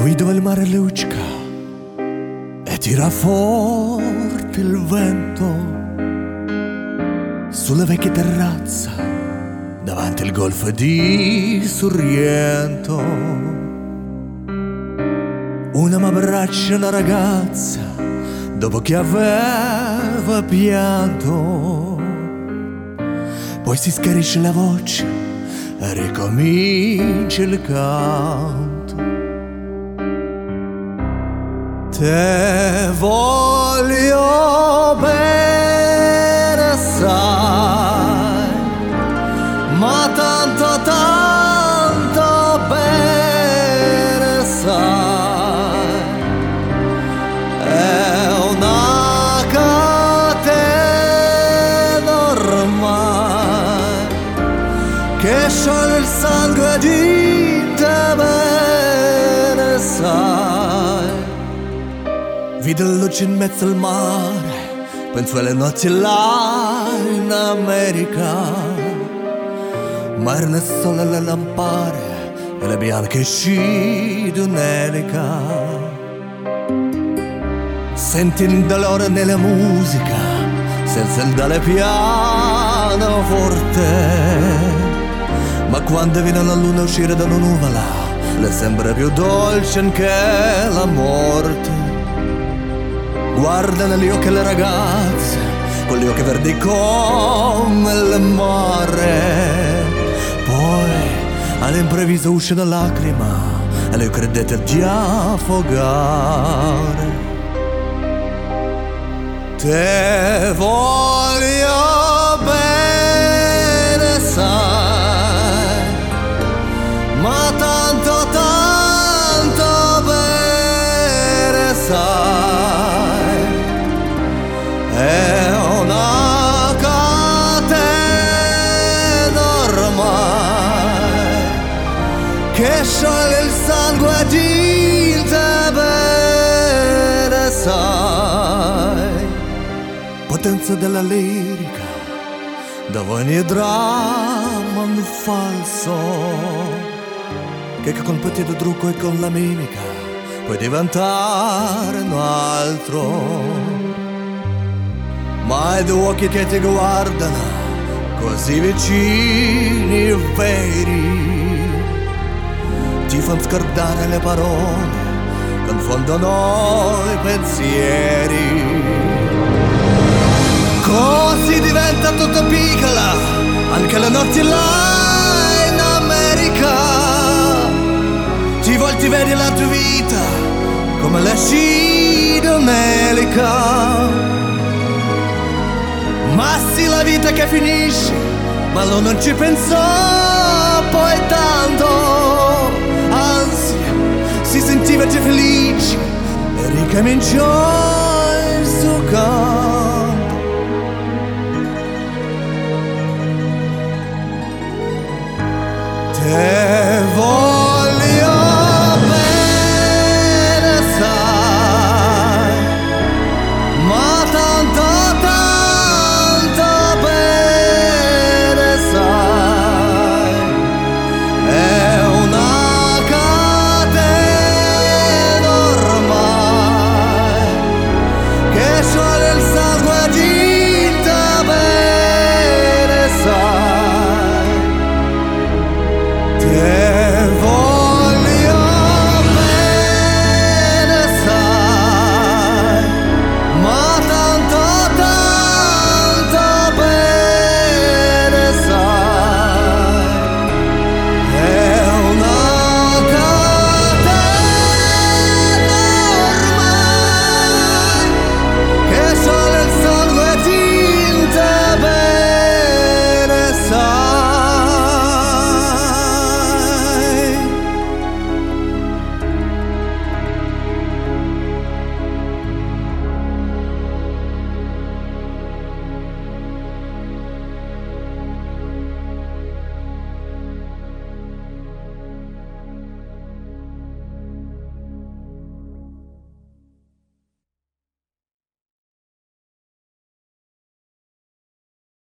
Qui dove il mare luccica e tira forte il vento, sulla vecchia terrazza davanti al golfo di Sorrento, una m'abbraccia una ragazza dopo che aveva pianto, poi si schiarisce la voce e ricomincia il canto. Te voglio bene, sai, ma tanto, tanto bene, sai, è una catena ormai che scioglie il sangue di te, bene, sai. Vide la luce in mezzo al mare, penso alle notti là in America, ma erano solo le lampade e le bianche sci di un'elica. Senti il dolore nella musica, senza il dare piano forte, ma quando viene la luna uscire da una nuvola, le sembra più dolce anche la morte. Guarda negli occhi le ragazze, con gli occhi verdi come il mare. Poi all'improvviso usce una lacrima e lei credette di affogare. Te voglio bene, sai, ma tanto, tanto bene, sai, è una catena ormai che scioglie il sangue di te, bene, sai. Potenza della lirica, dove ogni dramma un falso, che con petito trucco e con la mimica puoi diventare un altro. Ma i due occhi che ti guardano così vicini e veri ti fanno scordare le parole, confondono i pensieri. Così diventa tutto piccola anche la notte là in America. Ti volti, vedi la tua vita come la sci di un'elica. Ma sì, la vita che finisce, ma lui non ci pensò poi tanto. Anzi, si sentiva già felice e ricominciò il suo canto. Te